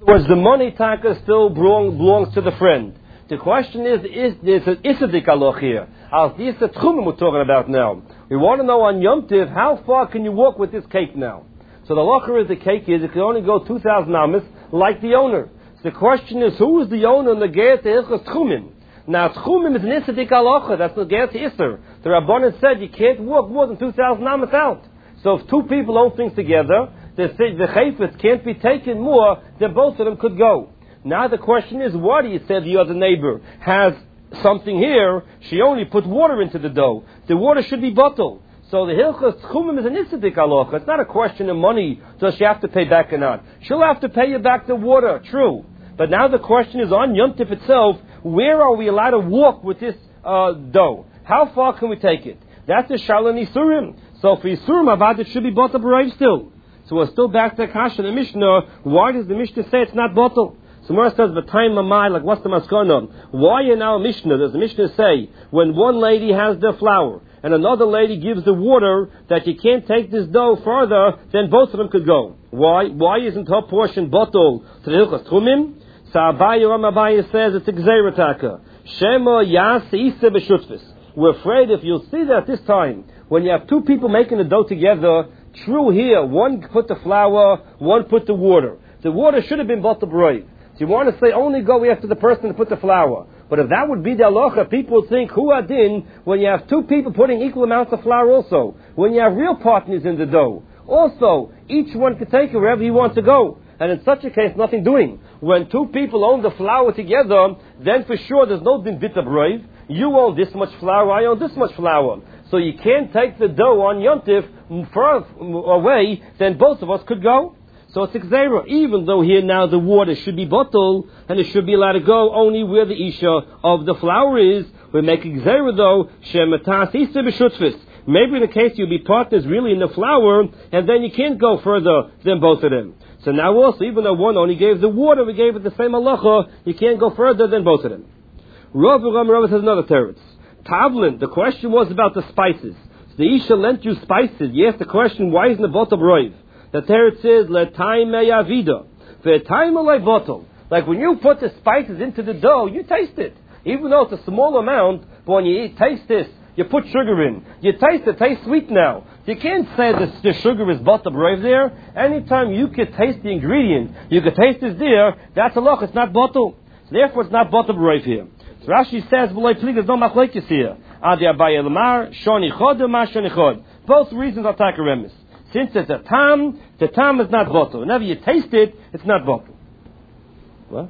Was the money taka still belongs to the friend? The question is there's an Isadik aloch here. This is the Tchumim we're talking about now. We want to know on Yom Tiv, how far can you walk with this cake now? So the locher is the cake is, it can only go 2,000 amas like the owner. So the question is, who is the owner in the Geet Hilchos Tchumim? Now Tchumim is an Isadik aloch, that's the Geet Isser. The Rabbanan said you can't walk more than 2,000 amas out. So if two people own things together, the chayfetz can't be taken more than both of them could go. Now the question is, what do you say the other neighbor has something here? She only put water into the dough. The water should be bottled. So the Hilchos Tchumim is an Isadik aloch. It's not a question of money. Does she have to pay back or not? She'll have to pay you back the water. True. But now the question is on Yom Tif itself, where are we allowed to walk with this dough? How far can we take it? That's a Shalom Yisurim. So for Yisurim Avad, it should be bottled brave still. So we're still back to Kasha the Mishnah. Why does the Mishnah say it's not bottled? So Mora says, "But time lamai, like what's the maskana? Why in our Mishnah does the Mishnah say when one lady has the flour and another lady gives the water that you can't take this dough further, then both of them could go? Why? Why isn't her portion bottled to the Hilchos Tchumim? So Abaye says it's a Gzeirataka. Shema Yas Isa B'Shutfis. We're afraid if you'll see that this time when you have two people making the dough together. True here, one put the flour, one put the water. The water should have been bottled brave. So you want to say only go after the person to put the flour. But if that would be the halacha, people would think, who adin, when you have two people putting equal amounts of flour also. When you have real partners in the dough. Also, each one can take it wherever he wants to go. And in such a case, nothing doing. When two people own the flour together, then for sure there's no din bita brave. You own this much flour, I own this much flour. So you can't take the dough on Yom Tif far away, then both of us could go. So it's a gzeira. Even though here now the water should be bottled, and it should be allowed to go only where the isha of the flour is, we make a gzeira though, shematas isa b'shutfis. Maybe in the case you'll be partners really in the flour, and then you can't go further than both of them. So now also, even though one only gave the water, we gave it the same halacha, you can't go further than both of them. Rav has another teretz. Tavlin, the question was about the spices. So the Isha lent you spices. You asked the question, why isn't it bottle brave? The teretz says, L'taim me'avida. V'taim alei bottle. Like when you put the spices into the dough, you taste it. Even though it's a small amount, but when you taste this, you put sugar in. You taste it, tastes sweet now. You can't say that the sugar is bottle brave there. Anytime you can taste the ingredient, you can taste it there, that's a loch, it's not bottle. So therefore it's not bottle brave here. So Rashi says, there's no machlekes here. Adi Abaye Lamar, Shoni Chod, Mar Shoni Chod. Both reasons are takaremis. Since it's a tam, the tam is not bottle. Whenever you taste it, it's not bottle. What?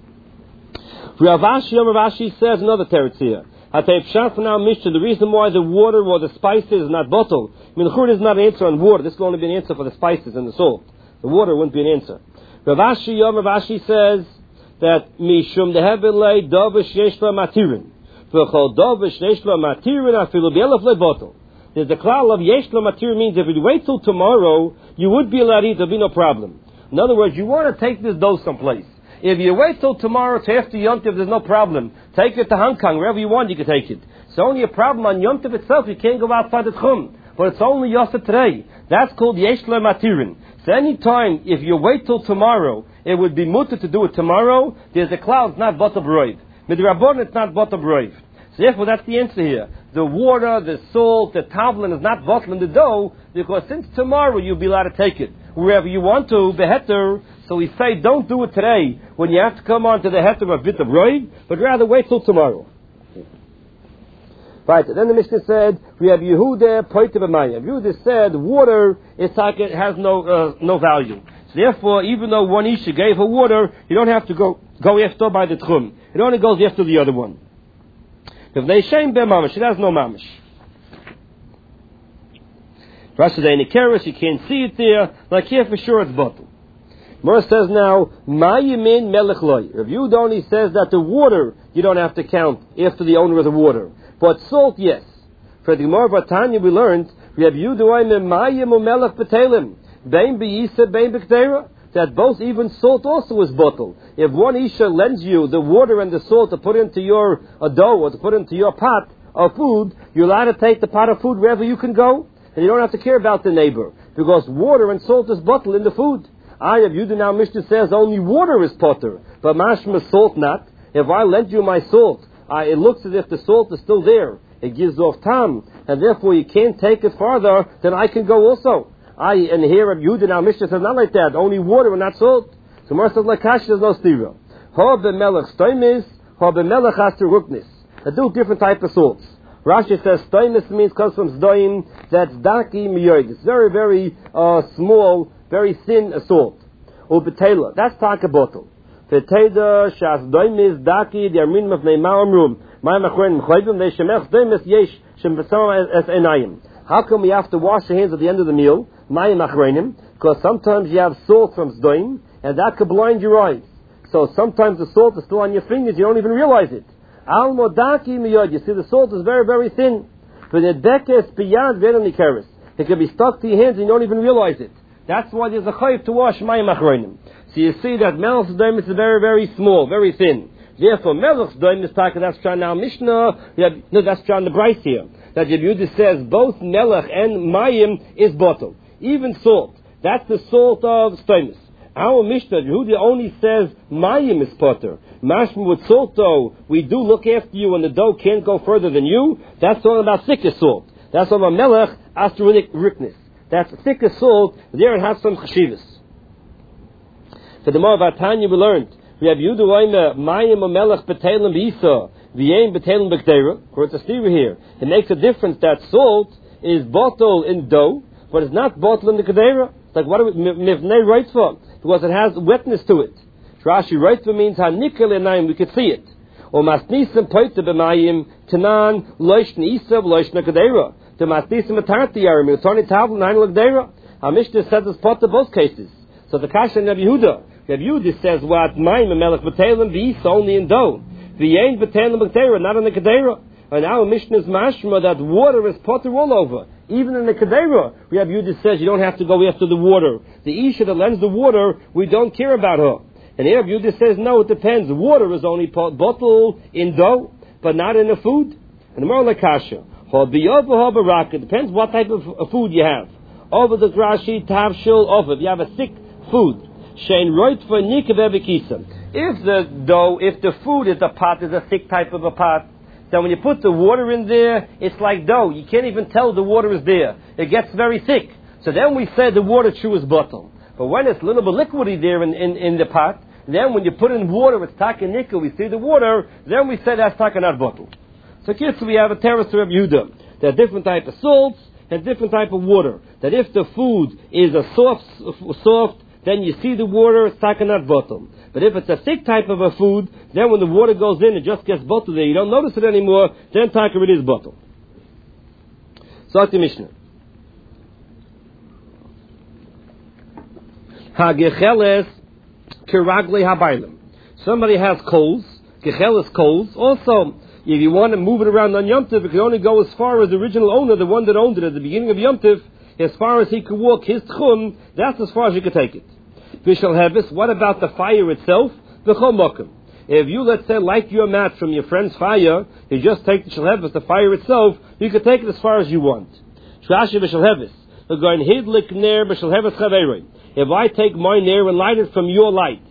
Rashi says another teretz here. The reason why the water or the spices is not bottle. Minchur is not an answer on water. This will only be an answer for the spices and the salt. The water wouldn't be an answer. Rashi says that mishum dehebelei davish yeshla matirin, v'chol davish yeshla matirin afilu b'elef lebotol. There's the klal of yeshla matirin means if you wait till tomorrow, you would be allowed to eat. There'll be no problem. In other words, you want to take this dough someplace. If you wait till tomorrow to after Yom Tov, there's no problem. Take it to Hong Kong, wherever you want, you can take it. It's only a problem on Yom Tov itself. You can't go outside the Tchum, but it's only Yosef today. That's called yeshla matirin. So any time, if you wait till tomorrow, it would be mutter to do it tomorrow. There's a cloud, it's not bottle brave. Midrabon, it's not bottle brave. So therefore, that's the answer here. The water, the salt, the tavlin is not bottling the dough, because since tomorrow you'll be allowed to take it wherever you want to, beheter. So we say, don't do it today when you have to come on to the heter of bit of brave, but rather wait till tomorrow. Right, then the Mishnah said, we have Yehuda, Poiter B'mayim. Yehuda said, water is like it has no value. So therefore, even though one Isha gave her water, you don't have to go after by the Tchum. It only goes after the other one. If they shame be mamish, it has no mamish. Rashi says, any keres, you can't see it there. Like here, for sure, it's bottle. Mora says now, Mayimin melech loy. Rav Yehuda only says that the water you don't have to count after the owner of the water, but salt, yes. For the Gemara Vatanya we learned, Rav Yehuda oimim mayim umelech betelim, bein b'yisa bein b'kdera, that both even salt also is bottled. If one Isha lends you the water and the salt to put into your dough or to put into your pot of food, you're allowed to take the pot of food wherever you can go, and you don't have to care about the neighbor, because water and salt is bottled in the food. I have Yehuda now Mishnah says only water is potter, but mashma salt not. If I lend you my salt, it looks as if the salt is still there. It gives off tam, and therefore you can't take it farther, then I can go also. And here at Yehuda now Mishnah says not like that, only water and not salt. So Mar says like Kash, there's no stira. Ha b'melech stoimis, ha b'melech has to ruknis. They do different type of salts. Rashi says stoimis means comes from sdoim, that's daki miyoid. It's very, very small, very thin salt. Or betela, that's taka bottle. Betela shas doimis daki the arminim of neimam room. My machrenim chayvim they shemech stoimis yesh shempesamam es enayim. How come we have to wash your hands at the end of the meal? My machrenim, because sometimes you have salt from sdoim, and that could blind your eyes. So sometimes the salt is still on your fingers, you don't even realize it. Al modaki miyod, you see the salt is very, very thin. But the dekes beyond veronikeris. It can be stuck to your hands and you don't even realize it. That's why there's a chayv to wash mayim achronim. So you see that melech sdoim is very, very small, very thin. Therefore, melech sdoim is taka, that's John now Mishnah, no, that's John the Bryce here. That Yehuda says both melech and mayim is bottle. Even salt. That's the salt of stoimus. Our Mishnah, Yehuda only says mayim is potter. Mashma with salt dough, we do look after you and the dough can't go further than you. That's all about thicker salt. That's all about melech, astrulik riknis. That's thicker salt, there it has some chashivas. For the more of our Tanya we learned, we have Yehuda oime mayim or melech betelim b'isa, v'yein betelim b'kteira. It's a stira here. It makes a difference that salt is bottled in dough, but it's not bottled in the kdeira. It's like what mivnei writes for? Because it has wetness to it. Rashi writes for means hanikal enayim, we could see it. Or masnisim poita b'mayim tanan loishn isa v'loishn kdeira. The masnisim atarti yarim utoni tavl nine l'kdeira. Our Mishnah says it's pot to both cases. So the kasha in Rabbi Yehuda. Rabbi Yehuda says what mayim and melech b'telim v'isa only in dough. V'yein b'telim b'kdeira, not in the kdeira. And our Mishnah is mashma that water is potter all over. Even in the Kedera, Rabbi Yehuda says you don't have to go after the water. The Isha that lends the water, we don't care about her. And here Rabbi Yehuda says, no, it depends. Water is only bottled in dough, but not in the food. And the moral kasha, it depends what type of food you have. Over the Rashi, tavshil, over. If you have a thick food, shein roit for nikavebekisa. If the food is a pot, is a thick type of a pot, then when you put the water in there, it's like dough. You can't even tell the water is there. It gets very thick. So then we say the water true is bottled. But when it's a little bit liquidy there in the pot, then when you put in water, it's taka nickel, we see the water, then we say that's taka not bottled. So here we have a terrace of Yehuda. There are different type of salts and different type of water. That if the food is a soft, then you see the water, it's taka not bottled. But if it's a thick type of a food, then when the water goes in, it just gets bottled there. You don't notice it anymore, then taka it is bottled. So the Mishnah. Ha-gecheles kiragle ha-bailim. Somebody has coals, gecheles coals. Also, if you want to move it around on Yom Tov, it can only go as far as the original owner, the one that owned it at the beginning of Yom Tov, as far as he could walk his tchum, that's as far as you could take it. Vishal Hevis, what about the fire itself? V'chol mokum. If you, let's say, light your match from your friend's fire, you just take the Shal the fire itself, you can take it as far as you want. Shrashi Vishal Hevis. If I take my nair and light it from your light,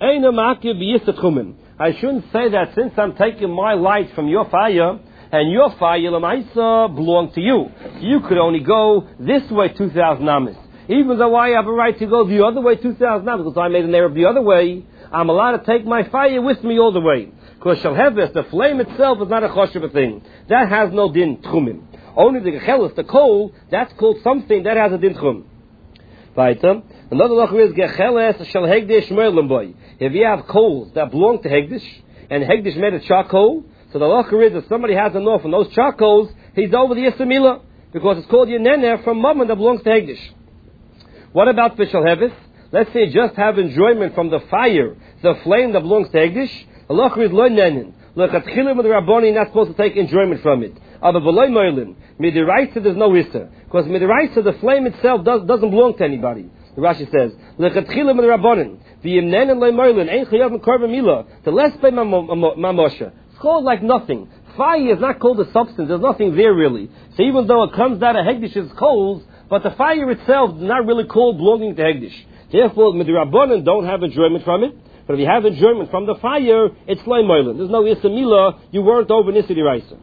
I shouldn't say that since I'm taking my light from your fire, and your fire, Lamaisa, belongs to you. You could only go this way 2,000 amas. Even though I have a right to go the other way 2,000 amas, because I made an error the other way, I'm allowed to take my fire with me all the way. Because Shalheves, the flame itself is not a choshev thing. That has no din tchumim. Only the gechelis, the coal, that's called something that has a din tchum. Weiter. Another lacher is gecheles shel hegdish moelim. If you have coals that belong to hegdish, and hegdish made of charcoal, so the lacher is if somebody has enough from those charcoals, he's over the Yisramila, because it's called Yeneneh from Mammon that belongs to hegdish. What about for Shalhevis? Let's say just have enjoyment from the fire, the flame that belongs to hegdish. The lacher is lo nenen. Look at chilim with the Rabboni, not supposed to take enjoyment from it. Aber v'loy moelim. Midiraisa, there's no issa. Because midiraisa, the flame itself doesn't belong to anybody. The Rashi says, L'chatchilim with the Rabbonin. V'yimnenen loy moelim. Ein chayav m'korban milah. The less by mamosha. It's called like nothing. Fire is not called a substance. There's nothing there really. So even though it comes out of hegdish's coals, but the fire itself is not really called belonging to hegdish. Therefore, midrabanan don't have enjoyment from it. But if you have enjoyment from the fire, it's loy moilin. There's no issa mila. You weren't over nisi diraisa.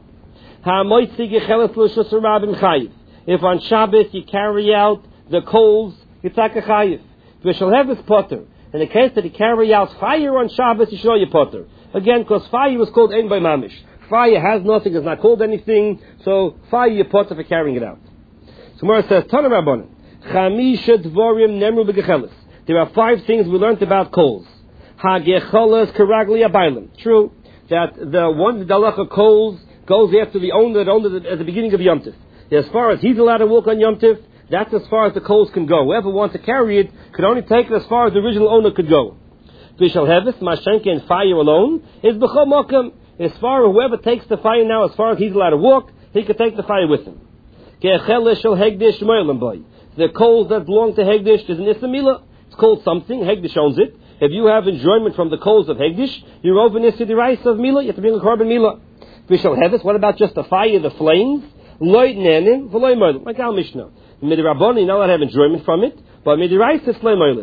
If on Shabbos you carry out the coals, you take a chayiv. V'shalheves potter. In the case that you carry out fire on Shabbos, you should know your potter. Again, because fire was called ein by mamish. Fire has nothing, it's not called anything, so fire you potter for carrying it out. So Gemara says, Tana Rabbanan, Chamisha dvorim nemru b'gecheles. There are 5 things we learned about coals. Ha-gecheles karagli abaylim. True, that the one dalacha coals goes after the owner that owned it at the beginning of Yom Tif. As far as he's allowed to walk on Yom Tif, that's as far as the coals can go. Whoever wants to carry it could only take it as far as the original owner could go. Bishal Heves, Mashenke, and fire alone is B'chol Mokum. As far as whoever takes the fire now, as far as he's allowed to walk, he could take the fire with him. The coals that belong to Hegdish is an Issamila. It's called something. Hegdish owns it. If you have enjoyment from the coals of Hegdish, you're over Nisi the rice of Mila. You have to bring a carbon Mila. Bishal Heves, what about just the fire, the flames? Loy Nenin, V'loy Moilin. Like our Mishnah. Midrabbanan, you're not allowed to have enjoyment from it, but Midiraisa, it's Loy Moilin.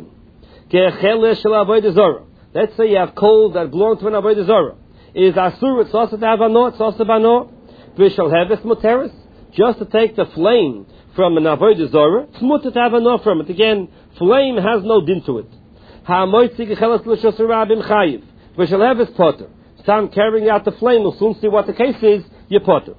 Let's say you have coals that belong to an Avodah Zarah. Is Asur, it's also to have Anor, it's also Bano. Vishal Heves Muteris. Just to take the flame from an Avodah Zarah, it's mutter to have Anor from it. Again, flame has no din to it. Ha'amoitzi gecheles l'shos rabim chayiv. Vishal Heves Potter. So I'm carrying out the flame, we'll soon see what the case is, you Potter.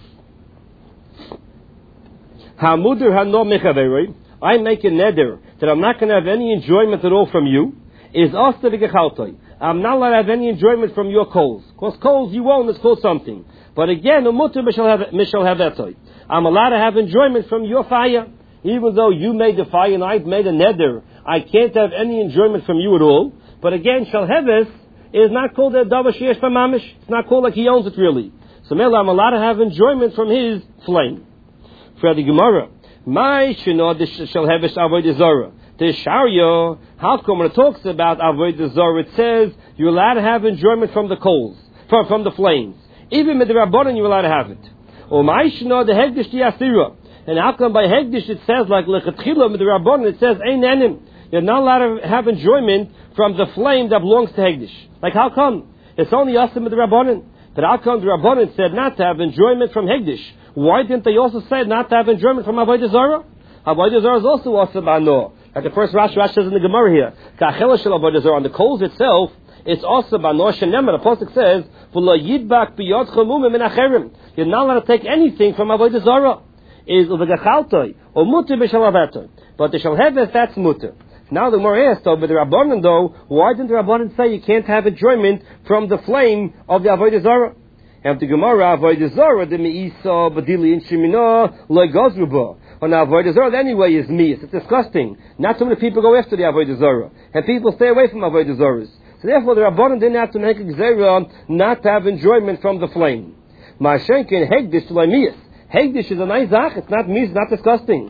Ha'mudir ha'no mechaveroi. I make a neder that I'm not going to have any enjoyment at all from you, is also the gechaltoi. I'm not allowed to have any enjoyment from your coals. Because coals you own is called something. But again, mishal havetoi. I'm allowed to have enjoyment from your fire. Even though you made the fire and I've made a neder, I can't have any enjoyment from you at all. But again, shal heves is not called a davar sheyesh famamish. It's not called like he owns it really. So Mela, I'm allowed to have enjoyment from his flame. For the Gemara, my shenod shall heves avodah zarah. The Sharia, how come when it talks about avodah zarah, it says you're allowed to have enjoyment from the coals, from the flames. Even with the Rabbanan, you're allowed to have it. Or my shenod the hegdish the asira. And how come by hegdish it says like lechatchila with the Rabbanan, it says ein enim. You're not allowed to have enjoyment from the flame that belongs to hegdish. Like how come? It's only asim with the Rabbanan. But how come the Rabbanan said not to have enjoyment from hegdish? Why didn't they also say not to have enjoyment from avodah zarah? Avodah zarah is also asim bano. Like the first Rashi says in the Gemara here, ka'achela shel avodah zarah, on the coals itself, it's also bano shenemar. The pasuk says, "V'lo yidbak biyod chamumim min acherim." You're not allowed to take anything from avodah zarah. Is uvegachaltoi or muter b'shalavatoi, but the shalheves that's muter. Now the Gemara asked, though, but the Rabbanan though, why didn't the Rabbanan say you can't have enjoyment from the flame of the avodah zarah? And the Gemara avodah zarah the meisa badili in shemina legazruba. On the avodah zarah anyway is meis. It's disgusting. Not so many people go after the avodah zarah, and people stay away from avodah zarahs. So therefore, the Rabbanan didn't have to make a gzera not to have enjoyment from the flame. Ma'ashenkin hegdish l'meis. Hegdish is a nice zach. It's not meis, not disgusting.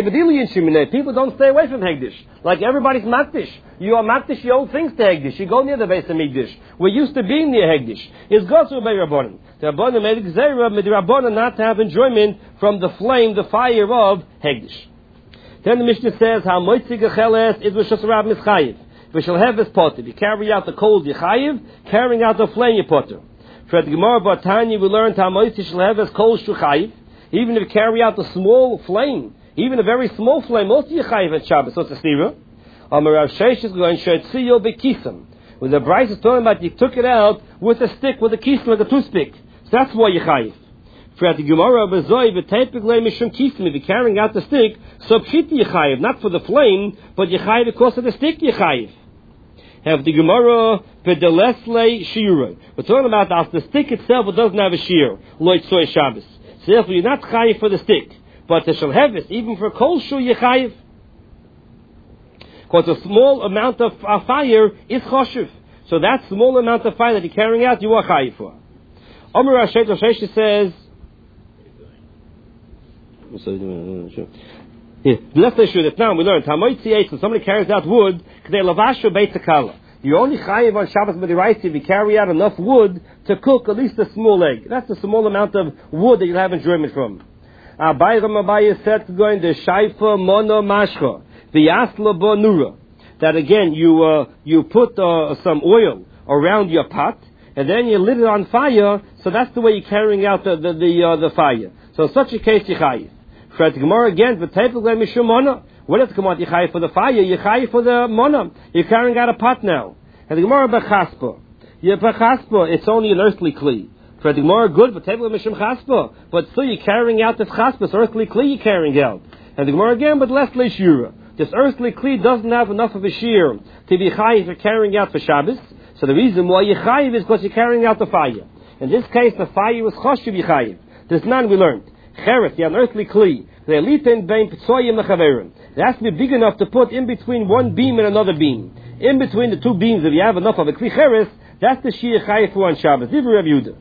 People don't stay away from hegdish. Like everybody's makdish. You are makdish, you owe things to hegdish. You go near the base of migdish. We're used to being near hegdish. It's gosu by Rabbanan. The Rabbanan made a gzera with the Rabbanan not to have enjoyment from the flame, the fire of hegdish. Then the Mishnah says, "How moitzi gecheles is v'shos rab mischayiv. V'shal heves potter." You carry out the coals, you chayiv. Carrying out the flame, you potter. For the Gemara Batanya, we learned how moitzi shal heves coals shu chayiv. Even if you carry out the small flame, even a very small flame, also you chayiv at Shabbos. So it's a stira. Amarav Sheish is going shetziyo bekisam. When the Bryce is talking about you took it out with a stick, with a kisam, like a toothpick. So that's why you chayiv. For the Gemara Bezoi v'tepik mishum kisam. If you're carrying out the stick, so pshiti you chayiv, not for the flame, but you chayiv because of the stick you chayiv. Have the Gemara v'delesle shiurah. We're talking about the stick itself, it doesn't have a shear. Loit soy Shabbos. So therefore you're not chayiv for the stick. But the shalheves, even for kol shu yechayiv. Because a small amount of fire is choshev. So that small amount of fire that you're carrying out, you are chayiv for. Omer Rashesh says, let's say sure that now we learned, when somebody carries out wood, you're only chayiv on Shabbos b'diraisa if you carry out enough wood to cook at least a small egg. That's the small amount of wood that you'll have enjoyment from. Abaye said going to shaifa mono mashcha v'yasla bo nura. that again you put some oil around your pot, and then you lit it on fire, so that's the way you're carrying out the fire. So in such a case, you chayiv. For the Gemara again, what is the Gemara? You chayiv for the fire, you chayiv for the mona. You're carrying out a pot now. And the Gemara b'chaspa. B'chaspa, it's only an earthly kli. For the Gemara, good, but still you're carrying out this chaspa, it's earthly kli you're carrying out. And the Gemara again, but less leishura. This earthly kli doesn't have enough of a shear to be chayiv for carrying out for Shabbos. So the reason why you chayiv is because you're carrying out the fire. In this case, the fire was choshev yichayiv. There's none we learned. Cheres, the unearthly kli. It has to be big enough to put in between one beam and another beam. In between the two beams, if you have enough of a kli cheres, that's the shear chayiv for on Shabbos. Divrei Rav Yehuda.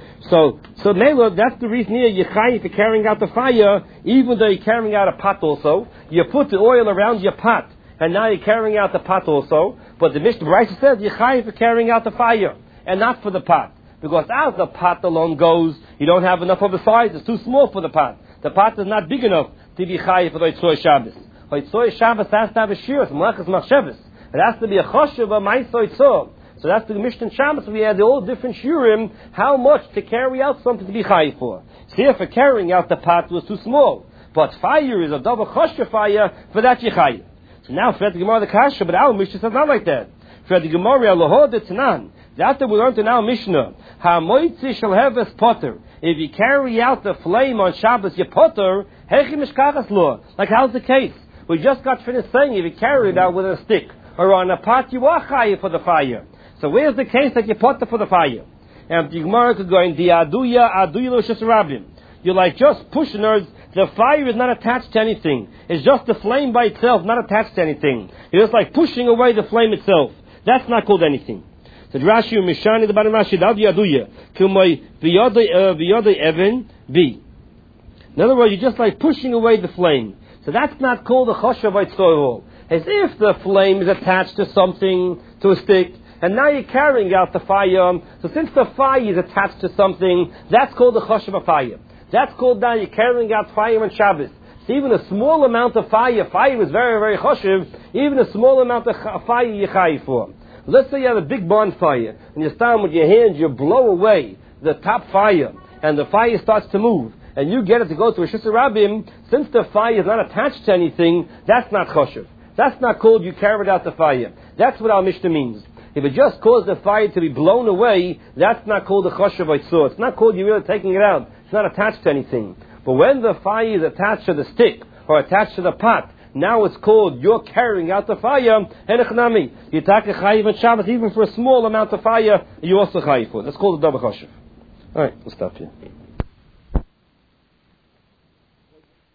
So Mela, that's the reason here you're chayiv for carrying out the fire, even though you're carrying out a pot also. You put the oil around your pot, and now you're carrying out the pot also. But the Mishnah Brisa says you're chayiv for carrying out the fire, and not for the pot. Because as the pot alone goes, you don't have enough of the size, it's too small for the pot. The pot is not big enough to be chayiv for the Yitzhoi Shabbos. Yitzhoi Shabbos has to have a shir, it's malachas machshavos. It has to be a choshev, a ma'aseh Yitzhoi. So that's the Mishnah Shabbos. We had all different shiurim, how much to carry out something to be chayiv for. So here for carrying out the pot was too small. But fire is a double choshev fire, for that you chayiv. So now for the Gemara the Kasha, but our Mishnah says not like that. For the Gemara, Aloha de Tanan. That's what we learned in our Mishnah. HaMoitzi shall have as potter. If you carry out the flame on Shabbos, you potter, hechi mishkachas law. Like how's the case? We just got finished saying if you carry it out with a stick or on a pot, you are chayiv for the fire. So where's the case that you potter for the fire? And the Gemara could go in the aduya lo shesarabim. You're like just pushing her. The fire is not attached to anything. It's just the flame by itself, not attached to anything. It's just like pushing away the flame itself. That's not called anything. So Rashi Mishani the bottom Rashi Yaduya Kumay V'yodei Evan B. In other words, you're just like pushing away the flame. So that's not called a choshev v'yitzorol. As if the flame is attached to something, to a stick, and now you're carrying out the fire. So since the fire is attached to something, that's called a choshev fire. That's called now you're carrying out fire on Shabbos. So even a small amount of fire is very, very choshev. Even a small amount of fire you're chayiv for. Let's say you have a big bonfire, and you stand with your hands, you blow away the top fire, and the fire starts to move, and you get it to go to a Shisa Rabbim. Since the fire is not attached to anything, that's not choshev. That's not called you carried out the fire. That's what our Mishnah means. If it just caused the fire to be blown away, that's not called a choshev v'yitzor. It's not called you really taking it out. It's not attached to anything. But when the fire is attached to the stick, or attached to the pot, now it's called you're carrying out the fire. Henechnami, you take a chayiv on Shabbos even for a small amount of fire. You also chayiv for. That's called a double choshev. All right, we'll stop here.